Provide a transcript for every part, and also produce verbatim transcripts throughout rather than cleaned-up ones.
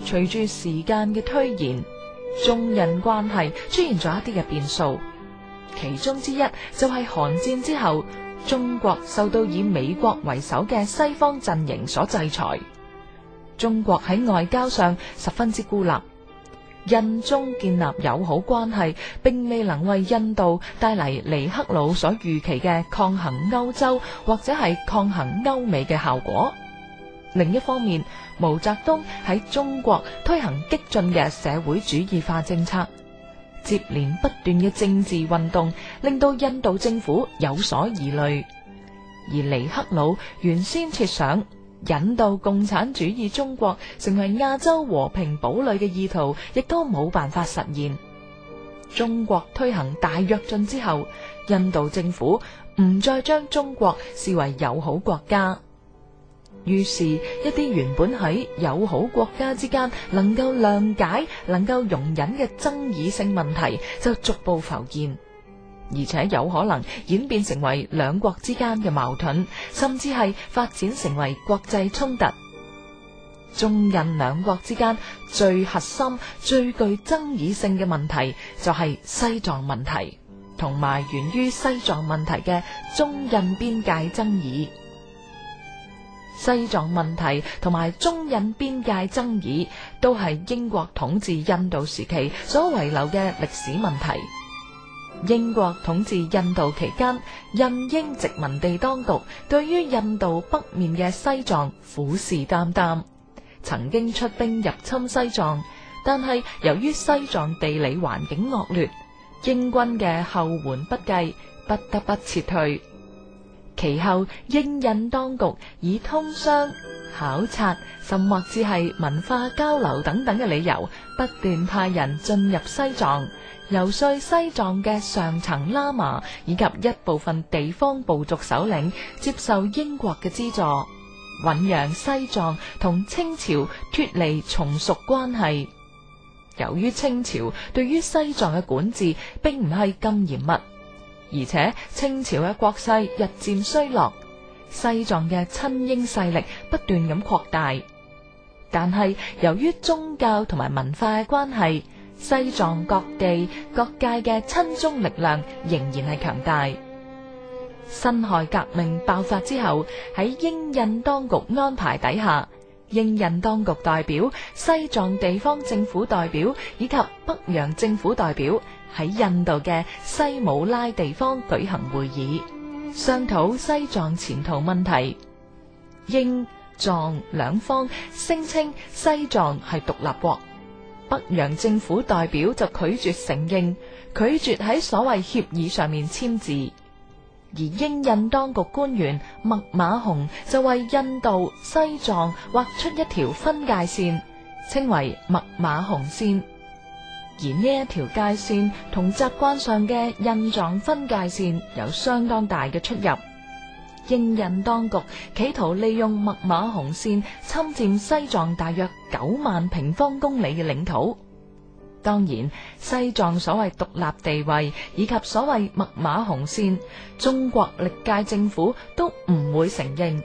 隨住時間嘅推延，中印關係出現咗一啲嘅變數，其中之一就係韓戰之後，中國受到以美國為首嘅西方陣營所制裁，中國喺外交上十分之孤立。印中建立友好關係，並未能為印度帶嚟尼赫魯所預期嘅抗衡歐洲或者係抗衡歐美嘅效果。另一方面，毛澤東喺中國推行激進嘅社會主義化政策，接連不斷嘅政治運動令到印度政府有所疑慮，而尼赫魯原先設想引導共產主義中國成為亞洲和平堡壘嘅意圖，亦都冇辦法實現。中國推行大躍進之後，印度政府唔再將中國視為友好國家，於是一啲原本喺友好國家之間能夠諒解、能夠容忍嘅爭議性問題就逐步浮現，而且有可能演變成為兩國之間嘅矛盾，甚至係發展成為國際衝突。中印兩國之間最核心、最具爭議性嘅問題就係西藏問題，同埋源於西藏問題嘅中印邊界爭議。西藏問題同埋中印邊界爭議都係英國統治印度時期所遺留嘅歷史問題。英國統治印度期間，印英殖民地當局對於印度北面嘅西藏虎視眈眈，曾經出兵入侵西藏，但係由於西藏地理環境惡劣，英軍嘅後援不繼，不得不撤退。其後，英印當局以通商、考察，甚或至係文化交流等等嘅理由，不斷派人進入西藏，游說西藏嘅上層喇嘛以及一部分地方部族首領接受英國嘅資助，醞釀西藏同清朝脫離從屬關係。由於清朝對於西藏嘅管治並唔係咁嚴密，而且清朝嘅國勢日漸衰落，西藏嘅親英勢力不斷咁擴大。但係由於宗教同埋文化嘅關係，西藏各地各界嘅親中力量仍然係強大。辛亥革命爆發之後，喺英印當局安排底下，英印當局代表、西藏地方政府代表以及北洋政府代表喺印度嘅西姆拉地方舉行會議，商討西藏前途問題。英藏兩方聲稱西藏係獨立國，北洋政府代表就拒絕承認，拒絕喺所謂協議上面簽字。而英印當局官員麥馬洪就為印度、西藏畫出一條分界線，稱為麥馬洪線。而呢一條界線同習慣上嘅印藏分界線有相當大嘅出入。英印當局企圖利用麥馬洪線侵佔西藏大約九萬平方公里嘅領土。當然，西藏所謂獨立地位以及所謂麥馬洪線，中國歷屆政府都唔會承認。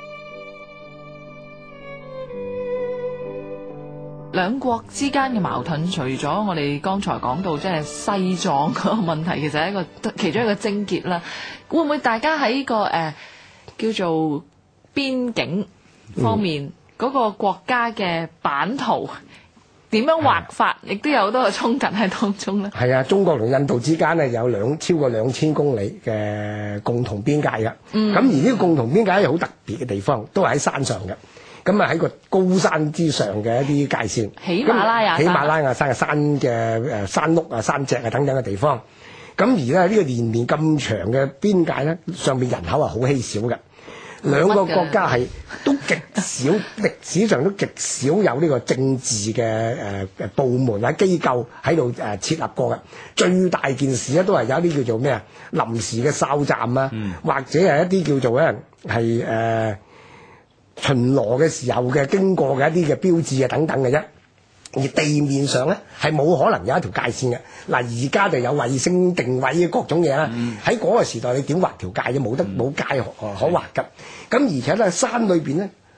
兩國之間嘅矛盾，除咗我哋剛才講到即係西藏嗰個問題，其實係一個其中一個症結啦。會唔會大家喺、這個誒、呃、叫做邊境方面嗰、嗯、個國家嘅版圖點樣畫法，亦都有好多嘅衝突喺當中咧？係啊，中國同印度之間咧有兩超過兩千公里嘅共同邊界嘅。咁、嗯、而呢個共同邊界有好特別嘅地方，都係喺山上嘅。咁啊喺個高山之上嘅一啲界線，喜馬拉雅山、喜馬拉雅山嘅山嘅誒山屋啊、山脊啊等等嘅地方。咁而咧呢、呢個連綿咁長嘅邊界咧，上面人口係好稀少嘅。兩個國家係都極少，歷史上都極少有呢個政治嘅誒誒部門或者機構喺度誒設立過嘅。最大件事咧都係有一啲叫做咩啊臨時嘅哨站啊，嗯、或者係一啲叫做咧係誒巡邏嘅時候嘅經過嘅一啲嘅標誌啊等等嘅啫。而地面上咧係冇可能有一條界線嘅。嗱，而家就有衛星定位嘅各種嘢啦。喺嗰、嗯、個時代你點畫條界啫？冇得冇界可可畫㗎。咁而且咧山裏邊咧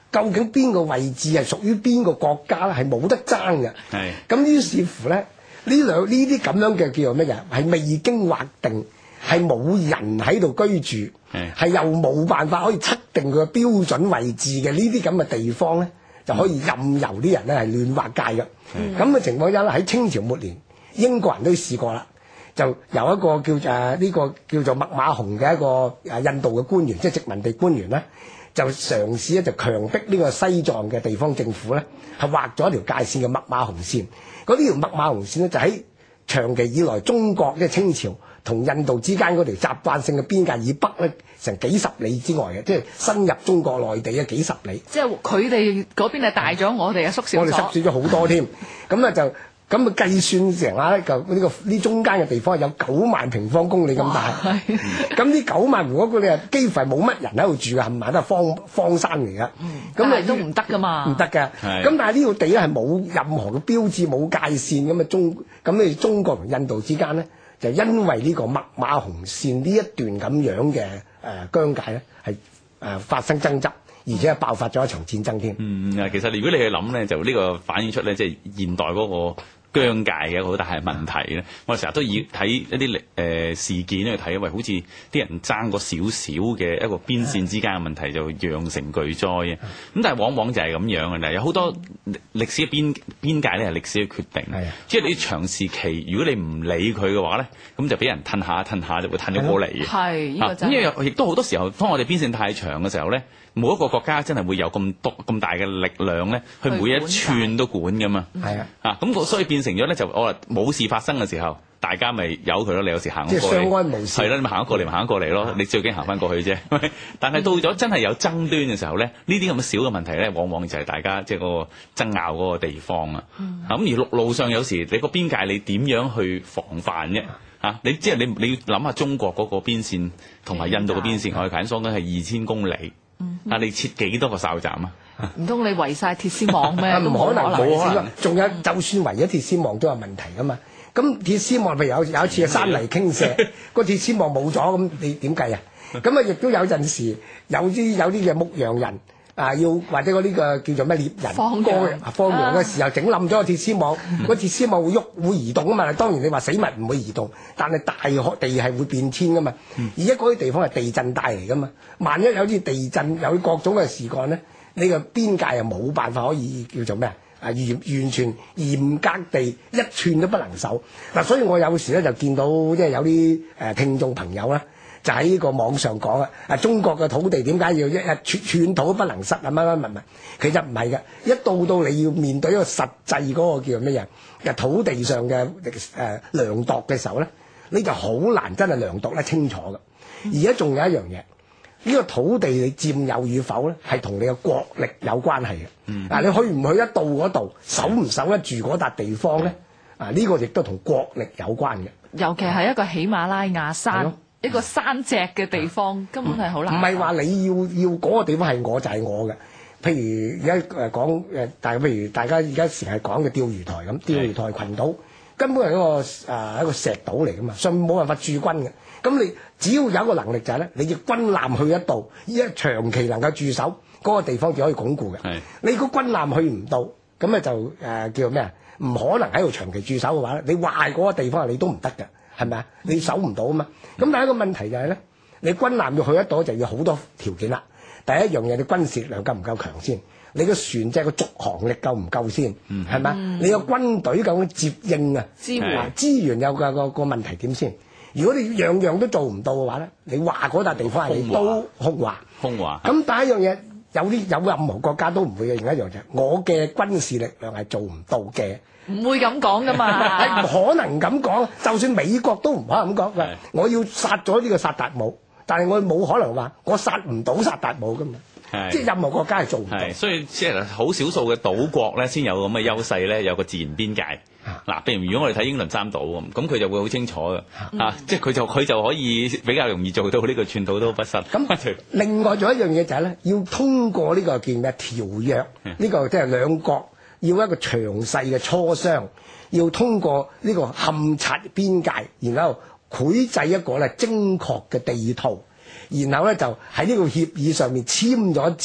究竟邊個位置係屬於邊個國家咧？係冇得爭嘅。 係。 咁於是乎咧，呢兩呢啲咁樣嘅叫做乜嘢？係未經劃定，係冇人喺度居住，係又冇辦法可以測定佢嘅標準位置嘅呢啲咁嘅地方咧，就可以任由啲人咧係亂劃界嘅。咁嘅、嗯、情況下咧，喺清朝末年，英國人都試過啦。就由一個叫做呢、這個叫做麥馬洪嘅一個誒印度嘅官員，即係殖民地官員咧，就嘗試咧就強迫呢個西藏嘅地方政府咧，係畫咗一條界線嘅麥馬洪線。嗰條麥馬洪線咧就喺長期以來中國即係清朝同印度之間嗰條習慣性嘅邊界以北咧，成幾十里之外嘅，即係深入中國內地嘅幾十里。 即係佢哋嗰邊係大咗，我哋係縮小咗。我哋縮小咗好多添，咁咧就。咁啊計算成下咧，就呢、這個呢中間嘅地方有九萬平方公里咁大。咁呢九萬平方公里啊，幾乎係冇乜人喺度住嘅，冚唪唥都係荒荒山嚟噶。咁啊、嗯、都唔得噶嘛，唔得嘅。咁但係呢個地咧係冇任何嘅標誌，冇界線咁啊中。咁你中國同印度之間咧，就因為呢個麥馬洪線呢一段咁樣嘅誒、呃、疆界咧，係誒、呃、發生爭執。而且係爆發咗一場戰爭添。嗯啊，其實如果你去諗咧，就呢個反映出咧，即係現代嗰個疆界嘅一個好大嘅問題咧。我哋成日都以睇一啲歷誒事件去睇，因為好似啲人爭個少少嘅一個邊線之間嘅問題就釀成巨災嘅。咁但係往往就係咁樣嘅啦。有好多歷史嘅邊邊界咧係歷史嘅決定。係啊，即係你長時期，如果你唔理佢嘅話咧，咁就俾人褪下褪下就會褪咗過嚟嘅。係，呢個就係。咁因為亦都好多時候，當我哋邊線太長嘅時候咧。每一個國家真係會有咁多咁大嘅力量咧，去每一寸都管噶嘛。係啊，啊咁所以變成咗咧就我話冇事發生嘅時候，大家咪由佢咯。你有時行過嚟，即係相安無事。係啦，你咪行過嚟，咪行過嚟咯。你最驚行翻過去啫。但係到咗真係有爭端嘅時候咧，呢啲咁嘅小嘅問題咧，往往就係大家即係嗰個爭拗嗰個地方啊。咁、嗯、而陸路上有時你個邊界你點樣去防範啫？嚇，你即係你你要諗下中國嗰個邊線同埋印度嘅邊線，我哋講緊係二千公里。嗯，但你設幾多個哨站啊？ 唔通你圍晒鐵絲網咩？ 唔可能，冇可能。仲有，就算圍咗鐵絲網都有問題噶嘛。咁鐵絲網譬如有有一次嘅山泥傾瀉，個鐵絲網冇咗，咁你點計啊？咁啊，亦都有陣時有啲有啲嘅牧羊人啊，要或者嗰啲個叫做咩獵人放羊放羊嘅時候整冧咗個鐵絲網，個鐵絲網會喐會移動啊嘛。當然你話死物唔會移動，但係大地係會變遷噶嘛。而家嗰啲地方係地震帶嚟噶嘛，萬一有啲地震有各種嘅事幹咧，你個邊界又冇辦法可以叫做咩啊？啊，完完全嚴格地一寸都不能守嗱。所以我有時咧就見到即係有啲誒聽眾朋友咧。就喺呢個網上講啊！啊，中國嘅土地點解要一一寸寸土都不能失啊？乜乜乜乜，其實唔係嘅。一到到你要面對一個實際嗰個叫咩嘢嘅土地上嘅誒、呃、量度嘅時候咧，你就好難真係量度得清楚嘅。而家仲有一樣嘢，呢、呢個土地你佔有與否咧，係同你嘅國力有關係嘅。嗱、嗯啊，你去唔去得到嗰度，守唔守得住嗰笪地方咧？啊，呢、呢個亦都同國力有關嘅。 尤其係一個喜馬拉雅山。一個山脊嘅地方根本係好難。唔係話你要要嗰個地方係我就係我嘅。譬如而家誒講誒，但係譬如大家而家成日講嘅釣魚台咁，釣魚台群島根本係一個誒、呃、一個石島嚟噶嘛，上面冇辦法駐軍嘅。咁你只要有一個能力就係咧，你要軍艦去一度，依家長期能夠駐守嗰、那個地方就可以鞏固嘅。你個軍艦去唔到，咁咧就誒、呃、叫做咩啊？唔可能喺度長期駐守嘅話咧，你壞嗰個地方你都唔得嘅。係咪啊？你守唔到啊嘛？咁但係一個問題就係咧，你軍艦要去得到就要好多條件啦。第一樣嘢，你軍事力量夠唔夠強先？你個船隻個續航力夠唔夠先？係咪、嗯？你個軍隊究竟接應啊？支援資源有個個個問題點先？如果你樣樣都做唔到嘅話咧，你話嗰笪地方係你都空話。空話。咁第一樣嘢，有啲有任何國家都唔會嘅。另一樣就係我嘅軍事力量係做唔到嘅。 唔會咁講噶嘛， 係唔可能咁講。就算美國都唔可能咁講嘅。我要殺咗呢個薩達姆，但係我冇可能話我殺唔到薩達姆噶嘛。即係任何國家係做唔到。所以即係好少數嘅島國咧，先有咁嘅優勢咧，有個自然邊界。嗱、啊，譬如如果我哋睇英倫三島咁，咁佢就會好清楚嘅、嗯啊，即係佢就佢就可以比較容易做到呢個寸土都不失。咁另外仲有一樣嘢就係咧，要通過呢個叫咩條約，呢、呢個即係兩國。要一個詳細嘅磋商，要通過呢個勘察邊界，然後繪製一個咧精確嘅地圖，然後咧就喺呢個協議上面簽咗紙，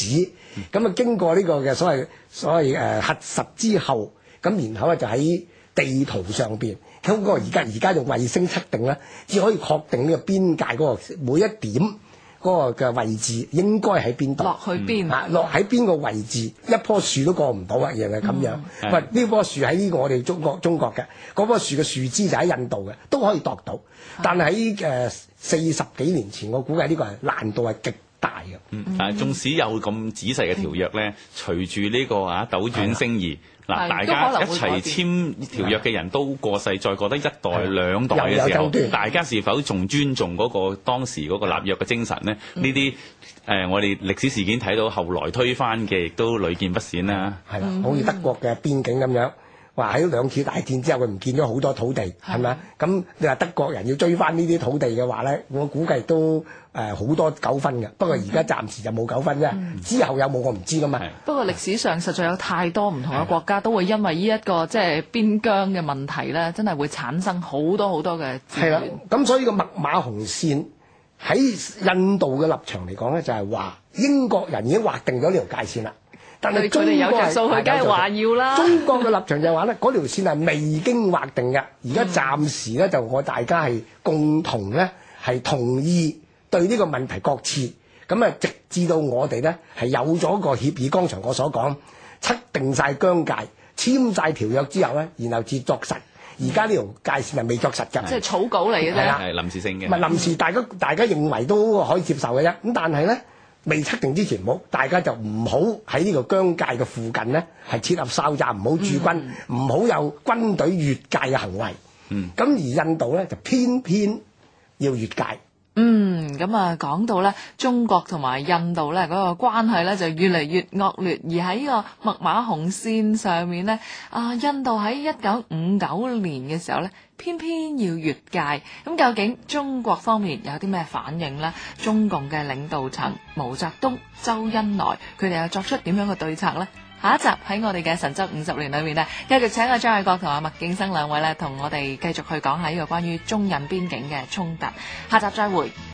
咁啊經過呢個嘅所謂所謂誒核實之後，咁然後咧就喺地圖上邊，通過而家而家用衛星測定咧，只可以確定呢個邊界嗰個每一點嗰個嘅位置應該喺邊度， 落去邊啊？落喺邊個位置，一棵樹都過唔到啊！原來咁樣。 嗯、 喂，呢棵樹喺呢個我哋中國中國嘅，嗰棵樹嘅樹枝就喺印度嘅，都可以度到。但係喺誒四十幾年前，我估計呢個係難度係極大嘅。 嗯，但係縱使有咁仔細嘅條約咧，隨住呢個啊斗轉星移。嗱，大家一齊簽條約嘅人都過世，再過得一代兩代嘅時候，大家是否仲尊重嗰個當時嗰個立約嘅精神呢？呢啲誒，我哋歷史事件睇到後來推翻嘅，亦都屢見不鮮啦。 係啦，好似德國嘅邊境咁樣，話喺兩次大戰之後，佢唔見咗好多土地，係咪啊？咁你話德國人要追翻呢啲土地嘅話咧，我估計都誒好多糾紛嘅。不過而家暫時就冇糾紛啫，嗯、之後有冇我唔知噶嘛。 不過歷史上實在有太多唔同嘅國家都會因為呢一個即係邊疆嘅問題咧，真係會產生好多好多嘅資源。係啦， 咁所以個麥馬洪線喺印度嘅立場嚟講咧，就係話英國人已經劃定咗呢條界線啦。但係中國有着數，佢梗係話要啦。 中國嘅立場就係話咧，嗰條線係未經劃定嘅，而家暫時咧就我大家係共同咧係同意對呢個問題擱置，咁啊直至到我哋咧係有咗個協議，剛才我所講測定晒疆界、簽晒條約之後咧，然後至作實。而家呢條界線係未作實㗎， 即係草稿嚟嘅啫， 係臨時性嘅。 唔係臨時，大家大家認為都可以接受嘅啫。咁但係咧。未測定之前，唔好大家就唔好喺呢個疆界嘅附近呢係設立哨站，唔好駐軍，唔好、嗯、有軍隊越界嘅行為。嗯，咁而印度咧就偏偏要越界。 嗯，咁啊講到咧，中國同埋印度咧嗰個關係咧就越嚟越惡劣，而喺呢個麥馬洪線上面咧，啊印度喺一九五九年嘅時候咧，偏偏要越界。咁究竟中國方面有啲咩反應呢？中共嘅領導層毛澤東、周恩來，佢哋又作出點樣嘅對策呢？下一集喺我哋嘅神州五十年裏面呢，繼續請阿張偉國同阿麥敬生兩位咧，同我哋繼續去講下呢個關於中印邊境嘅衝突。下集再會。